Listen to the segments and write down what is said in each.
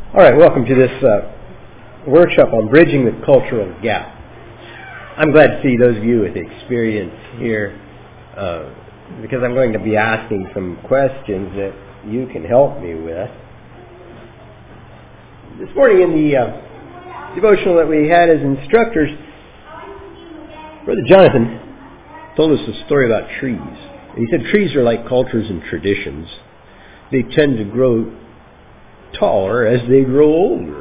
All right, welcome to this workshop on bridging the cultural gap. I'm glad to see those of you with experience here because I'm going to be asking some questions that you can help me with. This morning in the devotional that we had as instructors, Brother Jonathan told us a story about trees. And he said trees are like cultures and traditions. They tend to grow taller as they grow older.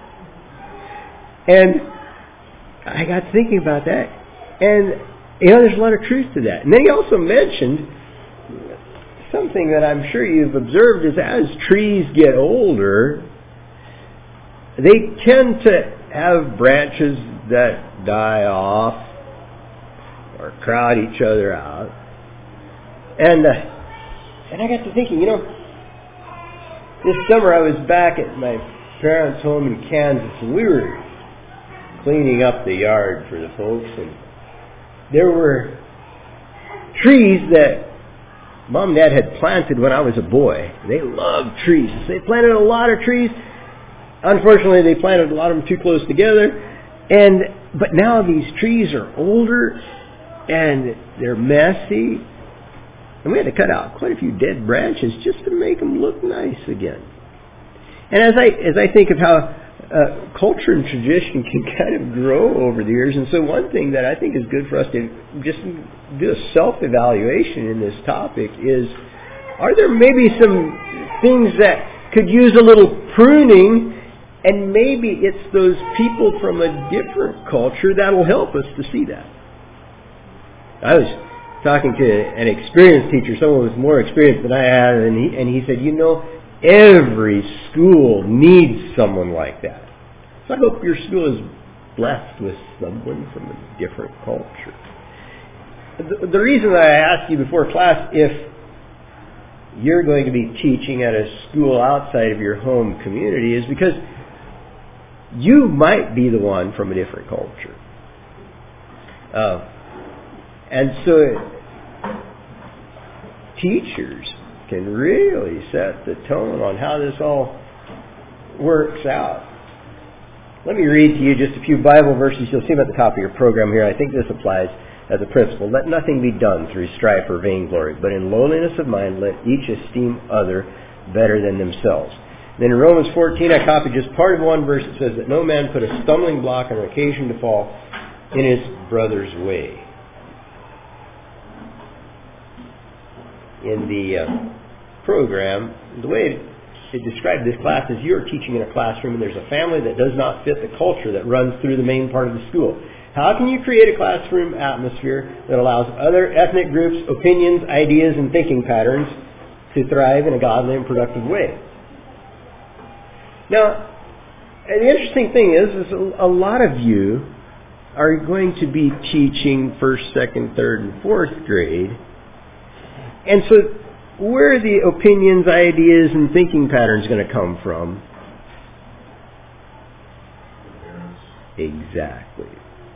And I got thinking about that. And, there's a lot of truth to that. And then he also mentioned something that I'm sure you've observed is as trees get older, they tend to have branches that die off or crowd each other out. And I got to thinking, this summer I was back at my parents' home in Kansas, and we were cleaning up the yard for the folks, and there were trees that Mom and Dad had planted when I was a boy. They loved trees. They planted a lot of trees. Unfortunately, they planted a lot of them too close together, but now these trees are older, and they're messy. And we had to cut out quite a few dead branches just to make them look nice again. And as I think of how culture and tradition can kind of grow over the years, and so one thing that I think is good for us to just do a self-evaluation in this topic is, are there maybe some things that could use a little pruning, and maybe it's those people from a different culture that will help us to see that. I was talking to an experienced teacher, someone with more experience than I had, and he said, every school needs someone like that. So I hope your school is blessed with someone from a different culture. The reason that I asked you before class if you're going to be teaching at a school outside of your home community is because you might be the one from a different culture. And so teachers can really set the tone on how this all works out. Let me read to you just a few Bible verses. You'll see them at the top of your program here. I think this applies as a principle. Let nothing be done through strife or vainglory, but in lowliness of mind let each esteem other better than themselves. Then in Romans 14, I copied just part of one verse that says that no man put a stumbling block on occasion to fall in his brother's way. In the program, the way it described this class is you're teaching in a classroom and there's a family that does not fit the culture that runs through the main part of the school. How can you create a classroom atmosphere that allows other ethnic groups, opinions, ideas, and thinking patterns to thrive in a godly and productive way? Now, the interesting thing is a lot of you are going to be teaching first, second, third, and fourth grade. And so where are the opinions, ideas, and thinking patterns going to come from? Exactly.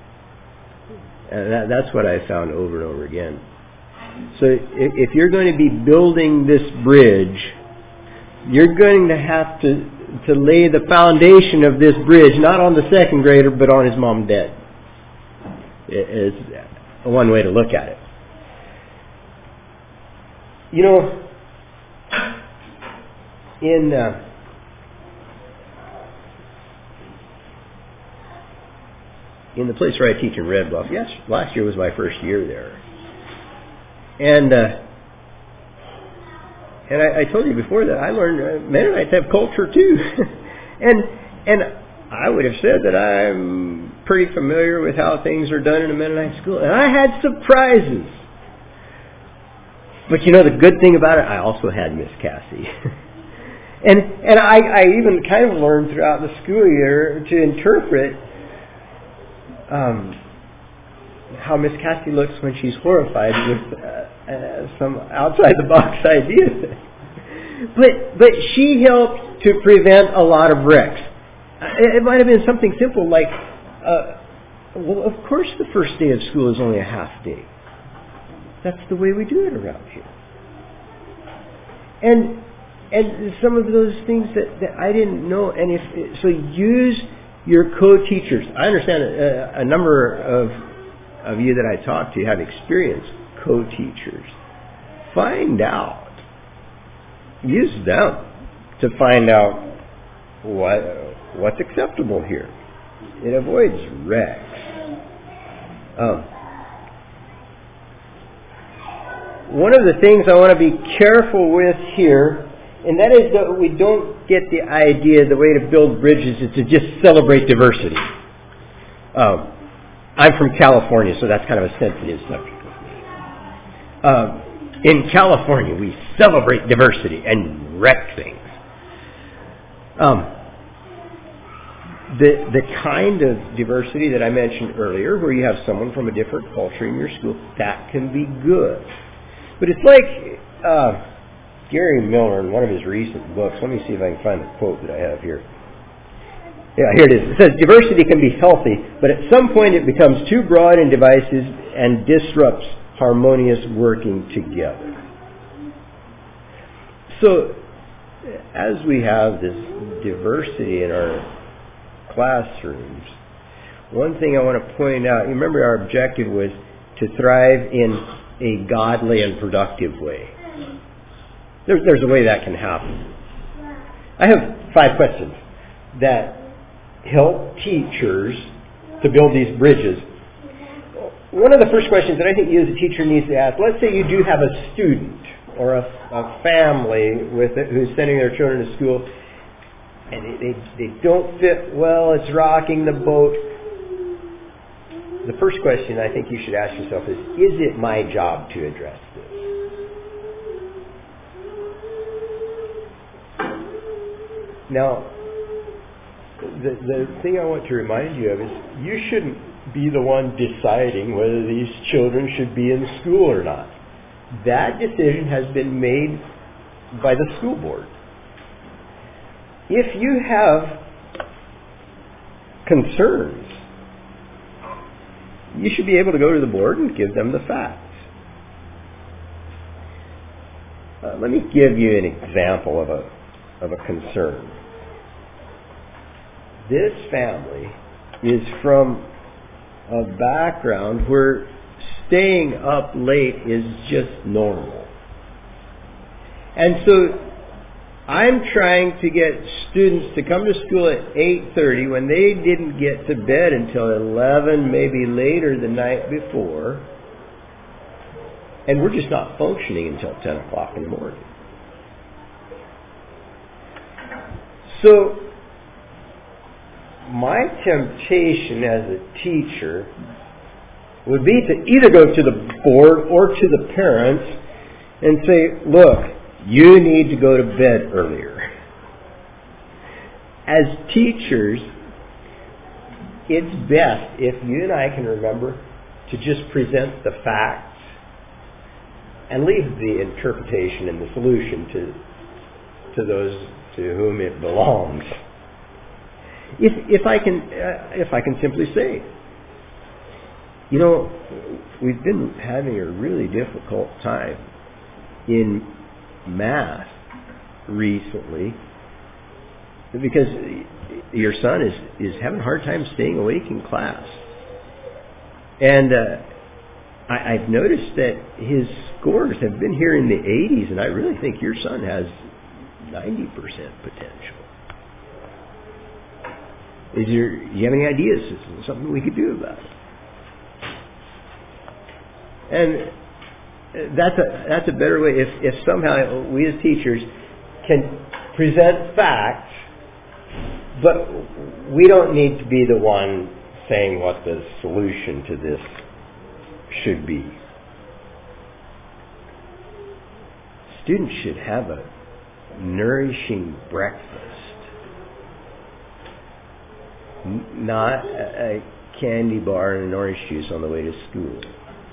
And that's what I found over and over again. So if you're going to be building this bridge, you're going to have to lay the foundation of this bridge, not on the second grader, but on his mom and dad. It's one way to look at it. In the place where I teach in Red Bluff, yes, last year was my first year there. And I told you before that I learned Mennonites have culture too. and I would have said that I'm pretty familiar with how things are done in a Mennonite school. And I had surprises. But the good thing about it, I also had Miss Cassie. and I even kind of learned throughout the school year to interpret how Miss Cassie looks when she's horrified with some outside-the-box ideas. But she helped to prevent a lot of wrecks. It might have been something simple like, of course the first day of school is only a half day. That's the way we do it around here. And And some of those things that I didn't know. And so use your co-teachers. I understand a number of you that I talk to have experienced co-teachers. Find out. Use them to find out what's acceptable here. It avoids wrecks. One of the things I want to be careful with here, and that is that we don't get the idea the way to build bridges is to just celebrate diversity. I'm from California, so that's kind of a sensitive subject with me. In California, we celebrate diversity and wreck things. The kind of diversity that I mentioned earlier, where you have someone from a different culture in your school, that can be good. But it's like Gary Miller in one of his recent books. Let me see if I can find the quote that I have here. Yeah, here it is. It says, diversity can be healthy, but at some point it becomes too broad and divisive and disrupts harmonious working together. So, as we have this diversity in our classrooms, one thing I want to point out, you remember our objective was to thrive in a godly and productive way. There's a way that can happen. I have 5 questions that help teachers to build these bridges. One of the first questions that I think you as a teacher needs to ask, let's say you do have a student or a family with it who's sending their children to school and they don't fit well, it's rocking the boat. The first question I think you should ask yourself is it my job to address this? Now, the thing I want to remind you of is you shouldn't be the one deciding whether these children should be in school or not. That decision has been made by the school board. If you have concerns, you should be able to go to the board and give them the facts. Let me give you an example of a concern. This family is from a background where staying up late is just normal. And so I'm trying to get students to come to school at 8:30 when they didn't get to bed until 11, maybe later the night before. And we're just not functioning until 10 o'clock in the morning. So my temptation as a teacher would be to either go to the board or to the parents and say, look, you need to go to bed earlier. As teachers, it's best if you and I can remember to just present the facts and leave the interpretation and the solution to those to whom it belongs. If I can simply say, you know, we've been having a really difficult time in math recently because your son is having a hard time staying awake in class. And I've noticed that his scores have been here in the 80s, and I really think your son has 90% potential. Do you have any ideas? Is there something we could do about it? And that's a better way. If somehow we as teachers can present facts, but we don't need to be the one saying what the solution to this should be. Students should have a nourishing breakfast, not a candy bar and an orange juice on the way to school.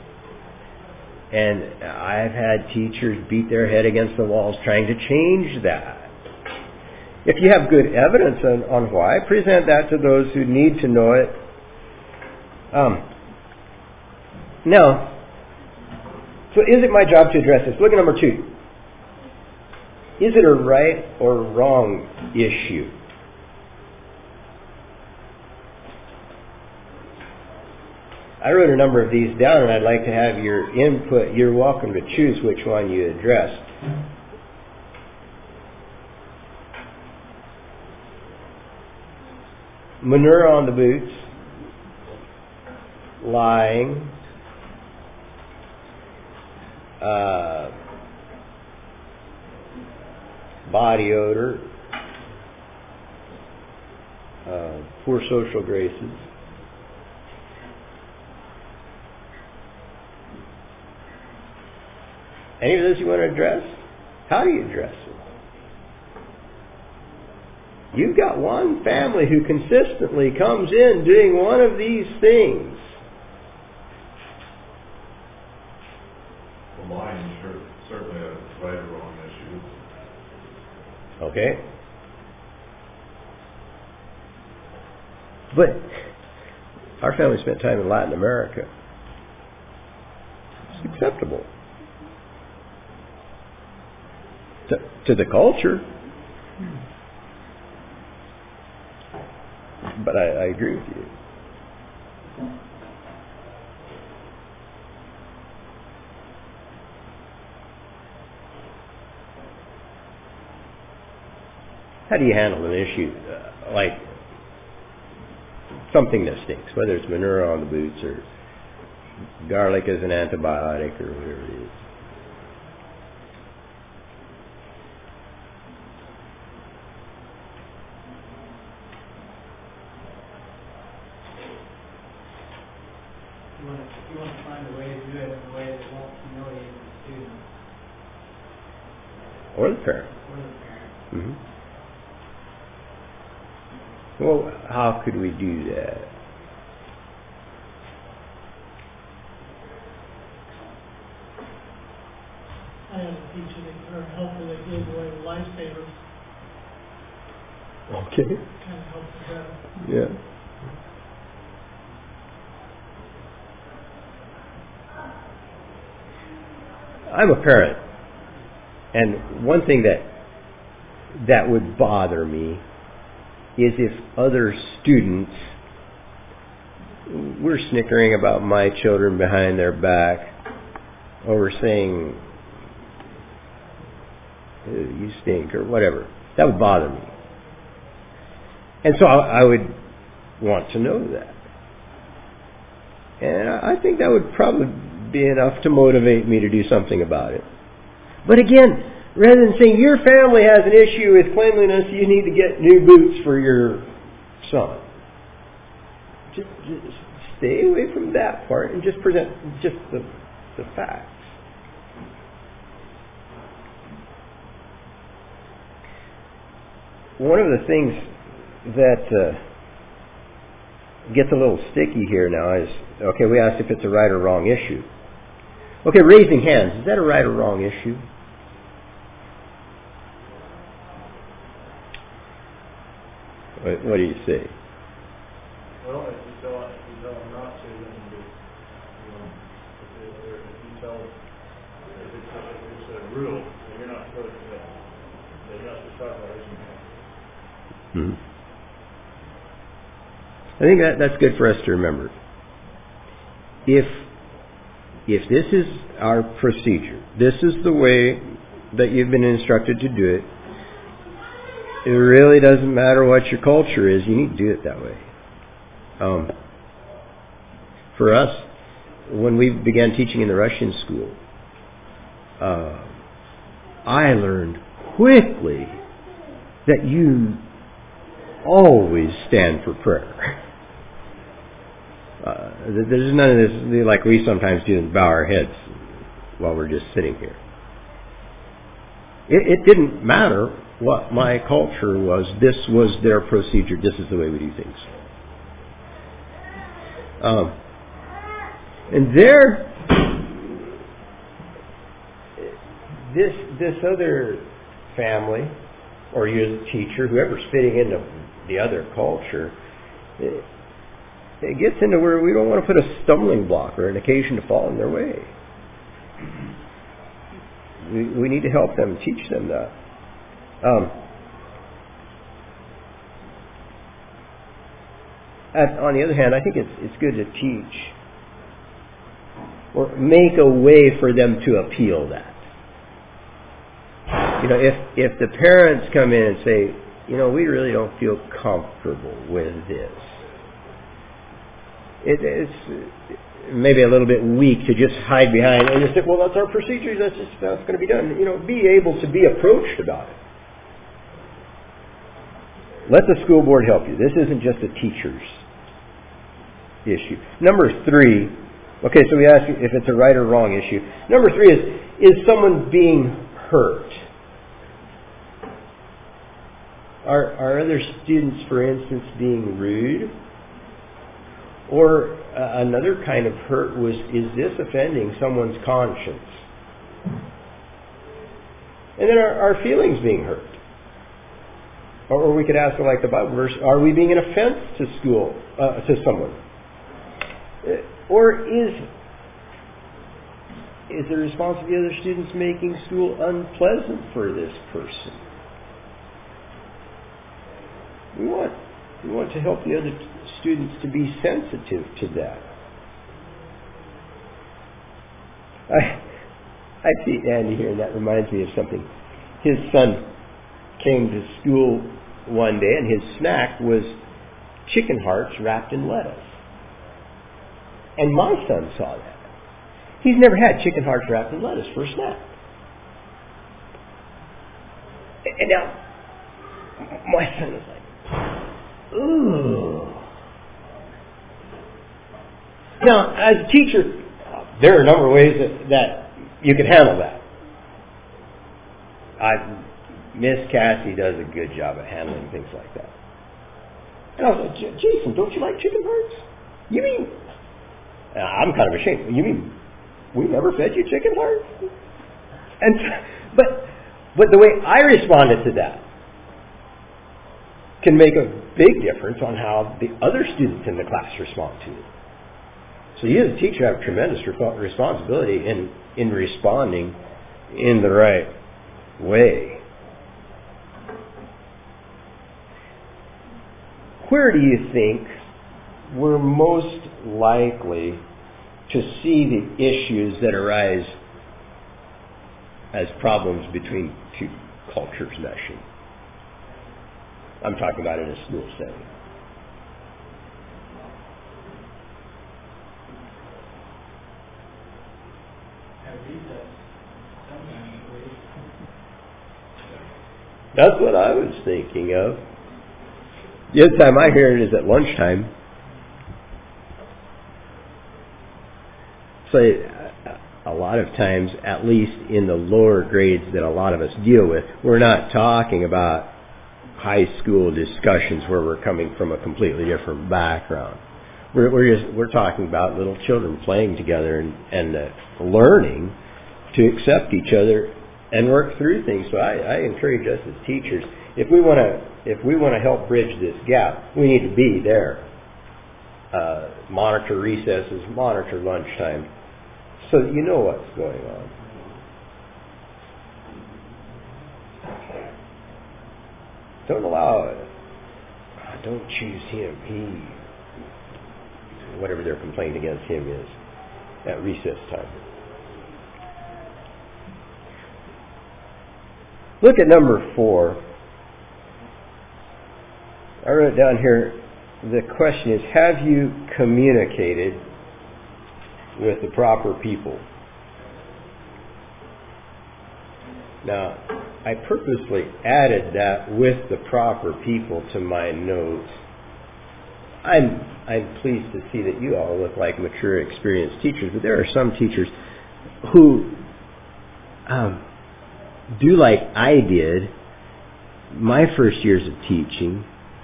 And I've had teachers beat their head against the walls trying to change that. If you have good evidence on why, present that to those who need to know it. Now, so is it my job to address this? Look at number 2. Is it a right or wrong issue? I wrote a number of these down, and I'd like to have your input. You're welcome to choose which one you address. Manure on the boots, lying, body odor, poor social graces. Any of those you want to address? How do you address it? You've got one family who consistently comes in doing one of these things. Well, lying is certainly a right or wrong issue. Okay. But our family spent time in Latin America. It's acceptable. To the culture. But I agree with you. How do you handle an issue like something that stinks, whether it's manure on the boots or garlic as an antibiotic or whatever it is? You want to find a way to do it in a way that won't humiliate the student. Or the parent. Mm-hmm. Well, how could we do that? I had a teacher that very helpful that gave away lifesavers. Okay. Kind of helped the better. Yeah. I'm a parent, and one thing that would bother me is if other students were snickering about my children behind their back, or saying, you stink, or whatever. That would bother me. And so I would want to know that. And I think that would probably be enough to motivate me to do something about it. But again, rather than saying your family has an issue with cleanliness, you need to get new boots for your son. Just stay away from that part and just present just the facts. One of the things that gets a little sticky here now is, okay, we asked if it's a right or wrong issue. Okay, raising hands, is that a right or wrong issue? What do you say? Well, if you tell them not to, then if you tell, if it's a rule, then you're not supposed to talk about raising hands. Mm-hmm. I think that's good for us to remember. If this is our procedure, this is the way that you've been instructed to do it, it really doesn't matter what your culture is, you need to do it that way. For us, when we began teaching in the Russian school, I learned quickly that you always stand for prayer. There's none of this like we sometimes do and bow our heads while we're just sitting here. It didn't matter what my culture was. This was their procedure. This is the way we do things. And there, this other family, or your teacher, whoever's fitting into the other culture, it gets into where we don't want to put a stumbling block or an occasion to fall in their way. We need to help them, teach them that. On the other hand, I think it's good to teach or make a way for them to appeal that. If the parents come in and say, we really don't feel comfortable with this, it's maybe a little bit weak to just hide behind and just say, well, that's our procedures, that's going to be done. Be able to be approached about it. Let the school board help you. This isn't just a teacher's issue. Number 3, okay, so we ask if it's a right or wrong issue. Number 3 is someone being hurt? Are other students, for instance, being rude? Or another kind of hurt is this offending someone's conscience? And then are feelings being hurt? Or we could ask like the Bible verse, are we being an offense to someone? Or is the response of the other students making school unpleasant for this person? We want to help the other students to be sensitive to that. I see Andy here, and that reminds me of something. His son came to school one day, and his snack was chicken hearts wrapped in lettuce. And my son saw that. He's never had chicken hearts wrapped in lettuce for a snack. And now, my son is like, ooh. Now, as a teacher, there are a number of ways that you can handle that. Miss Cassie does a good job at handling things like that. And I was like, Jason, don't you like chicken hearts? You mean... I'm kind of ashamed. You mean we never fed you chicken hearts? But the way I responded to that can make a big difference on how the other students in the class respond to it. So you as a teacher have tremendous responsibility in responding in the right way. Where do you think we're most likely to see the issues that arise as problems between two cultures meshing? I'm talking about in a school setting. That's what I was thinking of. The other time I hear it is at lunchtime. So a lot of times, at least in the lower grades that a lot of us deal with, we're not talking about high school discussions where we're coming from a completely different background. We're talking about little children playing together and learning to accept each other and work through things. So I encourage us as teachers, if we want to help bridge this gap, we need to be there. Monitor recesses, monitor lunchtime, so that you know what's going on. Don't choose him. Whatever their complaint against him is at recess time. Look at number 4. I wrote down here, the question is, have you communicated with the proper people? Now, I purposely added that with the proper people to my notes. I'm pleased to see that you all look like mature, experienced teachers, but there are some teachers who do like I did my first years of teaching.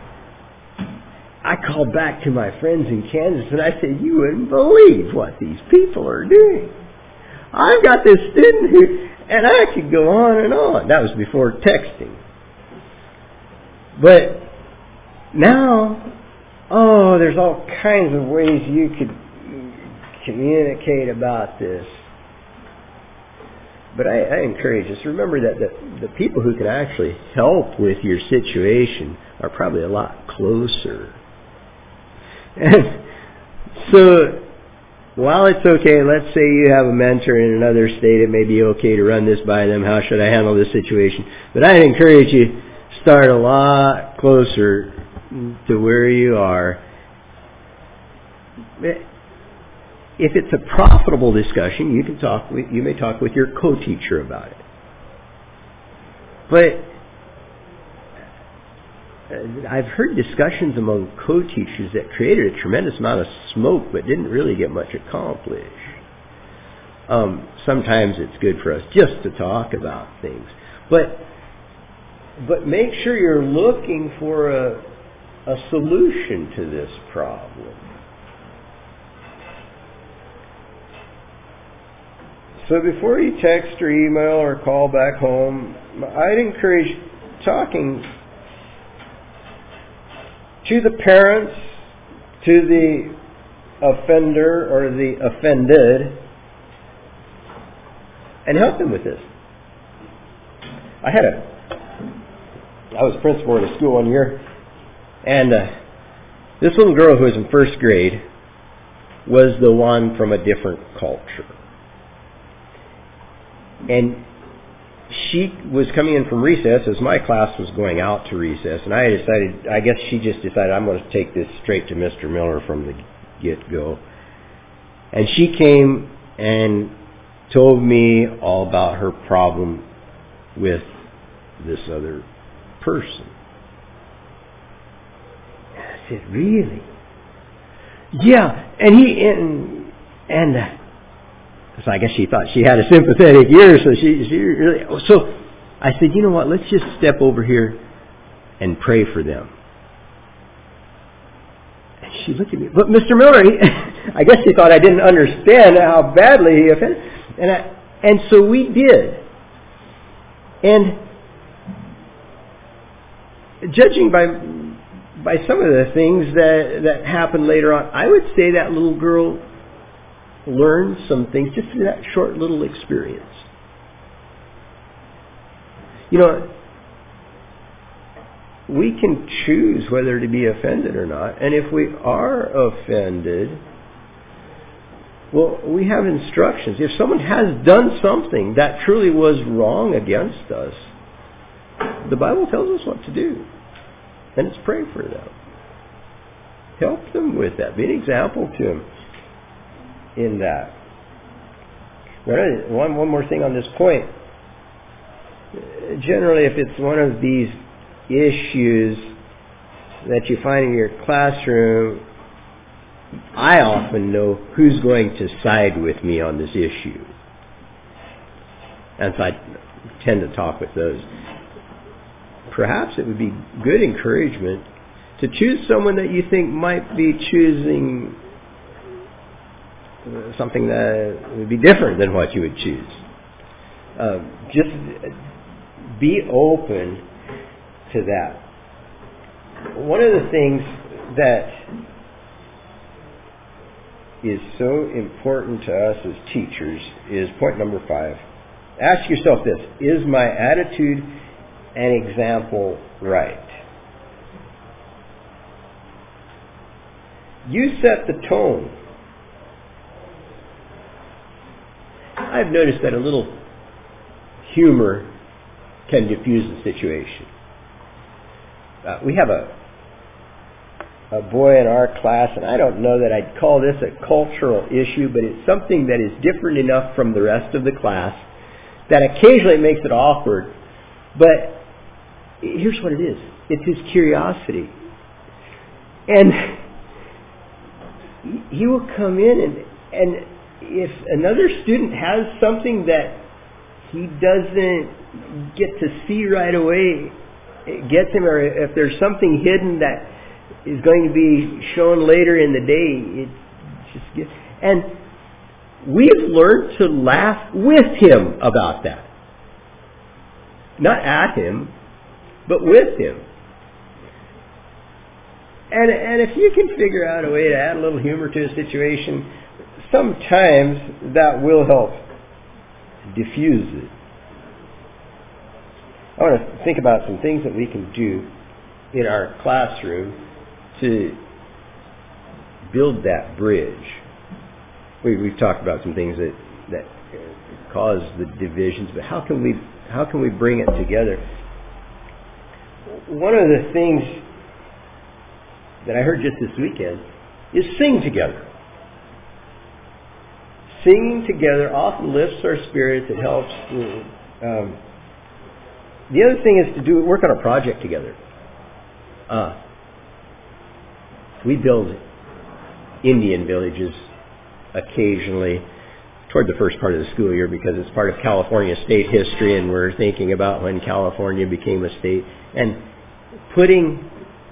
I called back to my friends in Kansas and I said, you wouldn't believe what these people are doing. I've got this student who, and I could go on and on. That was before texting. But now, there's all kinds of ways you could communicate about this. But I encourage us, remember that the people who can actually help with your situation are probably a lot closer. And so, while it's okay, let's say you have a mentor in another state, it may be okay to run this by them, how should I handle this situation? But I encourage you, start a lot closer to where you are. If it's a profitable discussion, you may talk with your co-teacher about it. But I've heard discussions among co-teachers that created a tremendous amount of smoke but didn't really get much accomplished. Sometimes it's good for us just to talk about things. But make sure you're looking for a solution to this problem. So before you text or email or call back home, I'd encourage talking to the parents, to the offender or the offended, and help them with this. I was principal at a school one year, and this little girl who was in first grade was the one from a different culture. And she was coming in from recess as my class was going out to recess, and I guess she just decided, I'm going to take this straight to Mr. Miller from the get-go. And she came and told me all about her problem with this other person. And I said, really? Yeah, and so I guess she thought she had a sympathetic ear, so she really... So I said, you know what, let's just step over here and pray for them. And she looked at me, but Mr. Miller, I guess she thought I didn't understand how badly he offended. And so we did. And judging by some of the things that happened later on, I would say that little girl learned some things just through that short little experience. You know, we can choose whether to be offended or not. And if we are offended, well, we have instructions. If someone has done something that truly was wrong against us, the Bible tells us what to do. And it's pray for them. Help them with that. Be an example to them in that. One more thing on this point. Generally, if it's one of these issues that you find in your classroom, I often know who's going to side with me on this issue. And so I tend to talk with those. Perhaps it would be good encouragement to choose someone that you think might be choosing something that would be different than what you would choose. Just be open to that. One of the things that is so important to us as teachers is point number 5. Ask yourself this: is my attitude and example right? You set the tone. I've noticed that a little humor can diffuse the situation. We have a boy in our class, and I don't know that I'd call this a cultural issue, but it's something that is different enough from the rest of the class that occasionally makes it awkward. But here's what it is. It's his curiosity. And he will come in and if another student has something that he doesn't get to see right away, it gets him, or if there's something hidden that is going to be shown later in the day, it just gets... And we've learned to laugh with him about that. Not at him, but with him. And if you can figure out a way to add a little humor to a situation, sometimes that will help diffuse it. I want to think about some things that we can do in our classroom to build that bridge. We've talked about some things that cause the divisions, but how can we bring it together? One of the things that I heard just this weekend is sing together. Singing together often lifts our spirits. It helps. The other thing is to work on a project together. We build Indian villages occasionally toward the first part of the school year because it's part of California state history, and we're thinking about when California became a state. And putting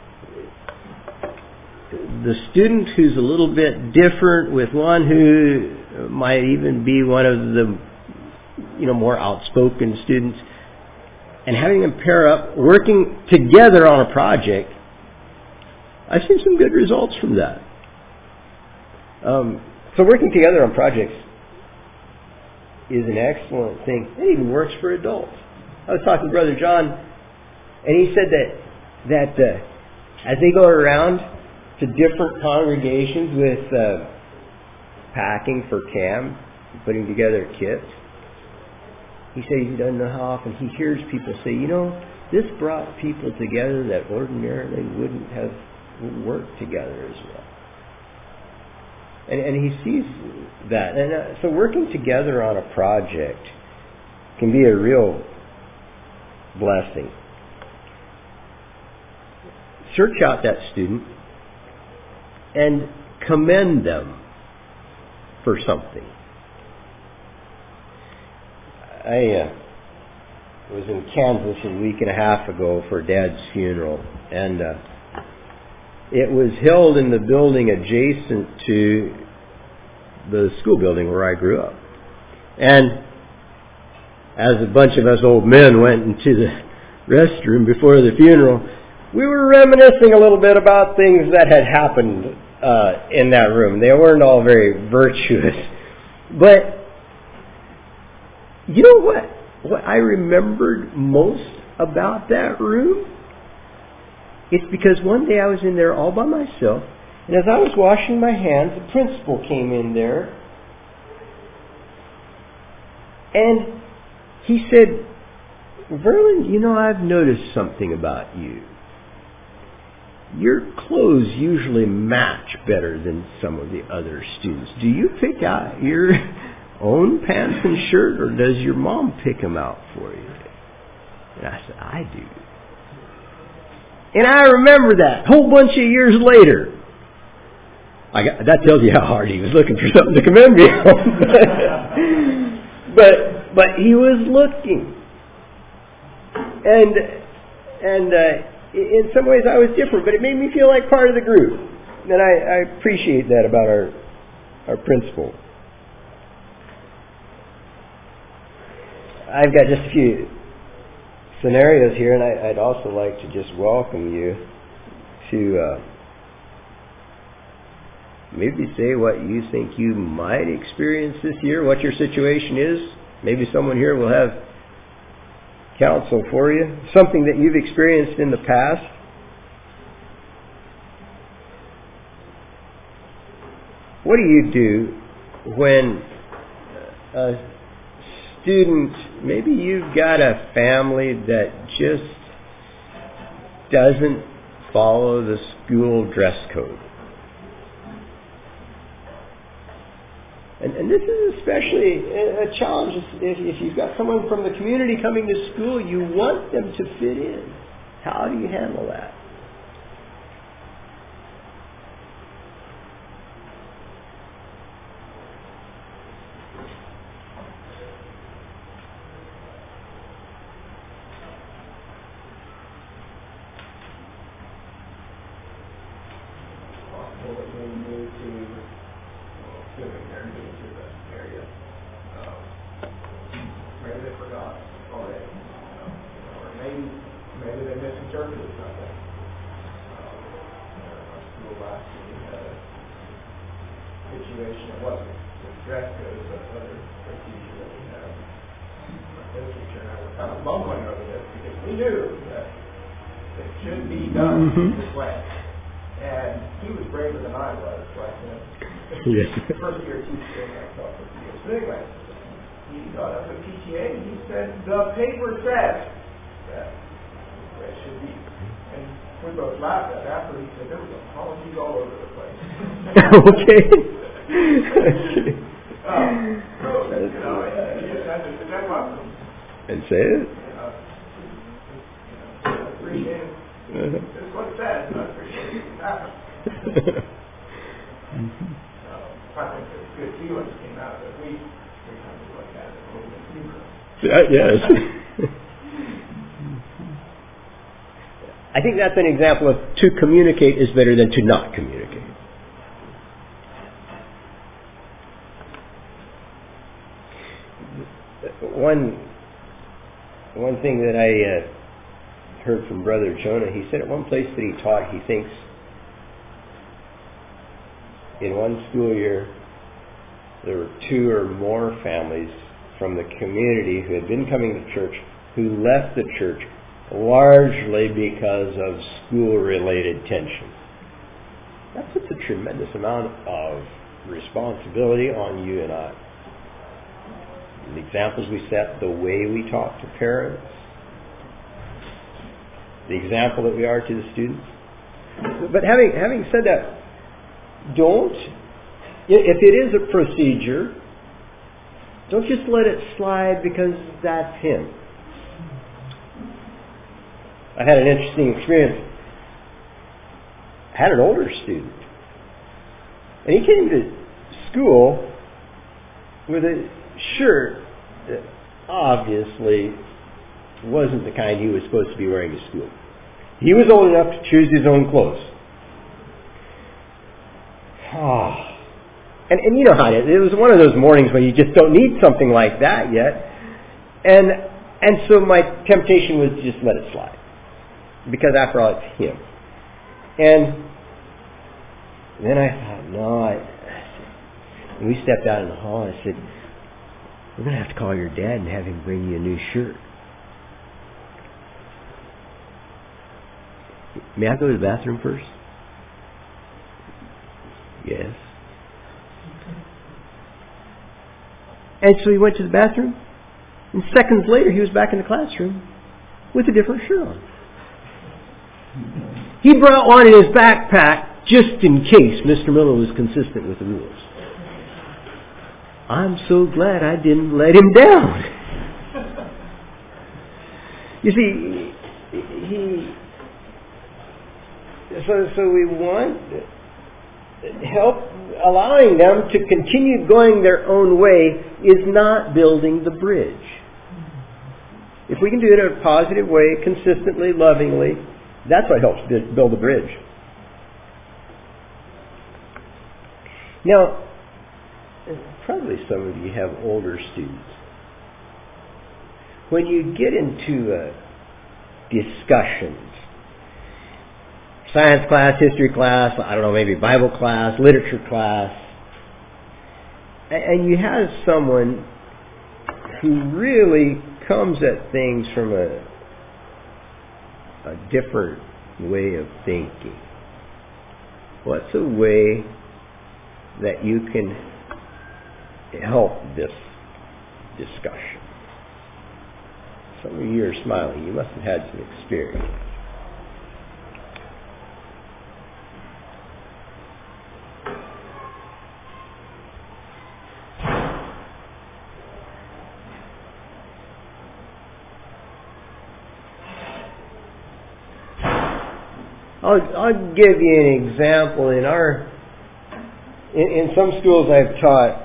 the student who's a little bit different with one who might even be one of the more outspoken students, and having them pair up, working together on a project, I've seen some good results from that. So working together on projects is an excellent thing. It even works for adults. I was talking to Brother John, and he said that as they go around to different congregations with packing for camp, putting together kits, he said he doesn't know how often he hears people say, this brought people together that ordinarily wouldn't have worked together as well. And he sees that. And so working together on a project can be a real blessing. Search out that student and commend them for something. I was in Kansas a week and a half ago for Dad's funeral, and it was held in the building adjacent to the school building where I grew up. And as a bunch of us old men went into the restroom before the funeral, we were reminiscing a little bit about things that had happened in that room. They weren't all very virtuous. But you know what I remembered most about that room? It's because one day I was in there all by myself, and as I was washing my hands, the principal came in there, and he said, Verlin, I've noticed something about you. Your clothes usually match better than some of the other students. Do you pick out your own pants and shirt, or does your mom pick them out for you? And I said, I do. And I remember that a whole bunch of years later. That tells you how hard he was looking for something to commend me on. but he was looking. And in some ways I was different, but it made me feel like part of the group. And I appreciate that about our principal. I've got just a few scenarios here, and I'd also like to just welcome you to maybe say what you think you might experience this year, what your situation is. Maybe someone here will have counsel for you, something that you've experienced in the past. What do you do when a student, maybe you've got a family that just doesn't follow the school dress code? And this is especially a challenge if you've got someone from the community coming to school, you want them to fit in. How do you handle that? His teacher and I were kind of mumbling over this because we knew that it should be done this way. And he was braver than I was, like first year teacher and myself for years. But anyway, he got up at PTA and he said, the paper says that it should be. And we both laughed at it. After he said, there was apologies all over the place. Okay. So, you know, you just had to step up And say it. Appreciate it. That's what it says. I appreciate it. Happened. I think there's good feelings came out of it. We kind of look at it a little bit deeper. Yes. I think that's an example of to communicate is better than to not communicate. One thing that I heard from Brother Jonah, he said at one place that he taught, he thinks in one school year there were 2 or more families from the community who had been coming to church who left the church largely because of school-related tension. That puts a tremendous amount of responsibility on you and I. The examples we set, the way we talk to parents, the example that we are to the students. But having said that, don't, if it is a procedure, don't just let it slide because that's him. I had an interesting experience. I had an older student, and he came to school with a shirt that obviously wasn't the kind he was supposed to be wearing to school. He was old enough to choose his own clothes. And you know how it is. It was one of those mornings when you just don't need something like that yet. And so my temptation was to just let it slide. Because after all, it's him. And then I thought, and we stepped out in the hall and I said, we're going to have to call your dad and have him bring you a new shirt. May I go to the bathroom first? Yes. And so he went to the bathroom, and seconds later he was back in the classroom with a different shirt on. He brought one in his backpack just in case Mr. Miller was consistent with the rules. I'm so glad I didn't let him down. You see, so we want help. Allowing them to continue going their own way is not building the bridge. If we can do it in a positive way, consistently, lovingly, that's what helps build the bridge. Now, probably some of you have older students. When you get into discussions, science class, history class, I don't know, maybe Bible class, literature class, and you have someone who really comes at things from a different way of thinking. What's a way that you can help this discussion? Some of you are smiling. You must have had some experience. I'll give you an example. In some schools I've taught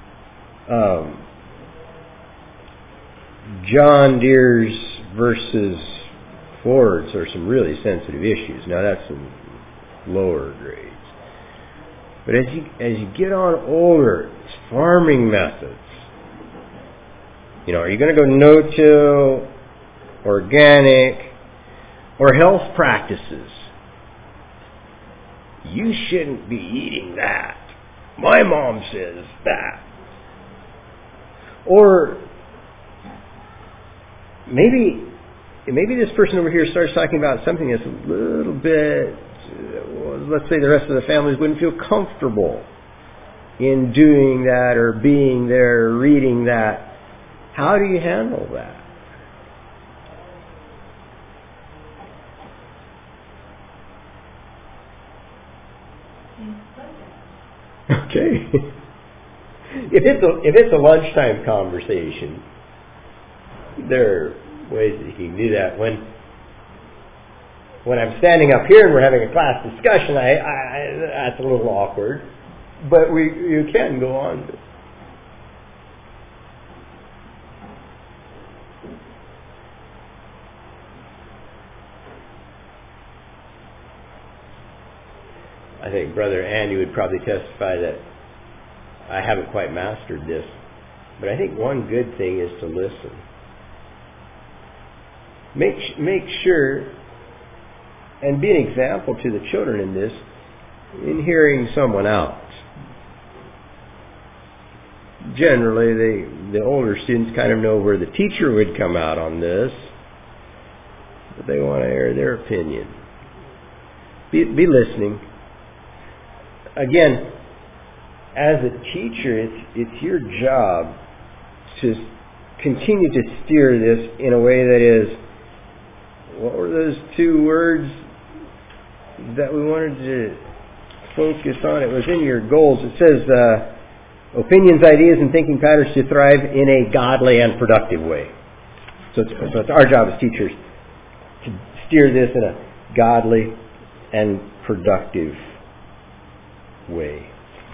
John Deere's versus Ford's are some really sensitive issues. Now that's some lower grades. But as you get on older, it's farming methods. You know, are you going to go no-till, organic, or health practices? You shouldn't be eating that. My mom says that. Or maybe this person over here starts talking about something that's a little bit, let's say the rest of the families wouldn't feel comfortable in doing that or being there or reading that. How do you handle that? Okay. If it's a lunchtime conversation, there are ways that you can do that. When I'm standing up here and we're having a class discussion, that's a little awkward. But you can go on. I think Brother Andy would probably testify that I haven't quite mastered this. But I think one good thing is to listen. Make sure and be an example to the children in this, in hearing someone out. Generally, the older students kind of know where the teacher would come out on this, but they want to air their opinion. Be listening. Again, as a teacher, it's your job to continue to steer this in a way that is, what were those two words that we wanted to focus on? It was in your goals. It says, opinions, ideas, and thinking patterns to thrive in a godly and productive way. So it's our job as teachers to steer this in a godly and productive way.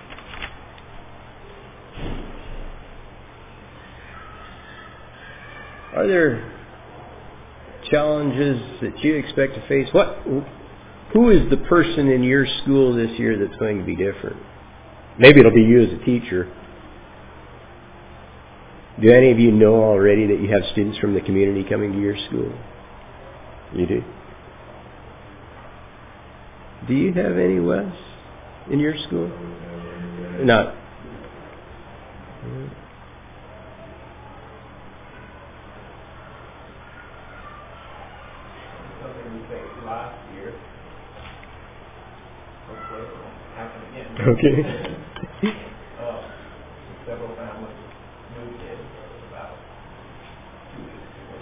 Are there challenges that you expect to face? Who is the person in your school this year that's going to be different? Maybe it'll be you as a teacher. Do any of you know already that you have students from the community coming to your school? You do? Do you have any, Wes, in your school? Not. Something we faced last year. Hopefully it won't happen again. Okay. Several families moved in about 2 weeks ago.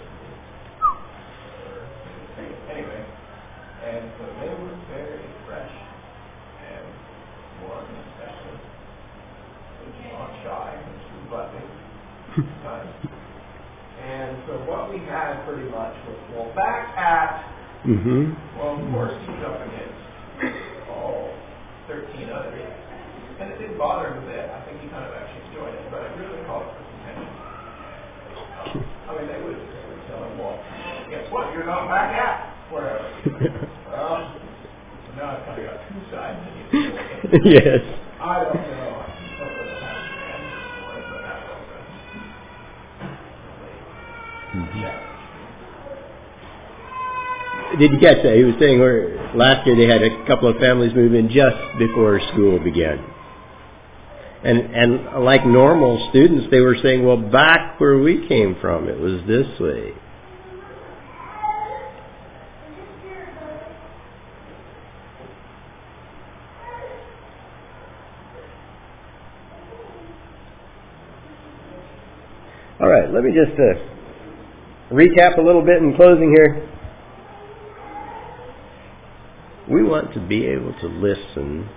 Anyway, and so they were very fresh, and one especially was not shy, which was blessing times. And so what we had pretty much was, well, back at, well, of course he's up against all 13 others. And it didn't bother him a bit. I think he kind of actually enjoyed it, but it really called for some tension. I mean, they would tell him, well, guess what? You're not back at wherever. Well, so now I've kind of got two sides. Yes. I don't know. Hopefully they'll have an answer for it, but that was Did you catch that? He was saying last year they had a couple of families move in just before school began. And like normal students, they were saying, well, back where we came from, it was this way. All right, let me just recap a little bit in closing here. We want to be able to listen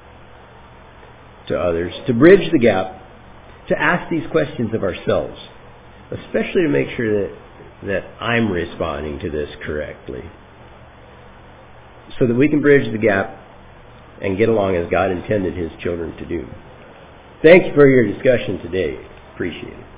to others, to bridge the gap, to ask these questions of ourselves, especially to make sure that I'm responding to this correctly, so that we can bridge the gap and get along as God intended His children to do. Thank you for your discussion today. Appreciate it.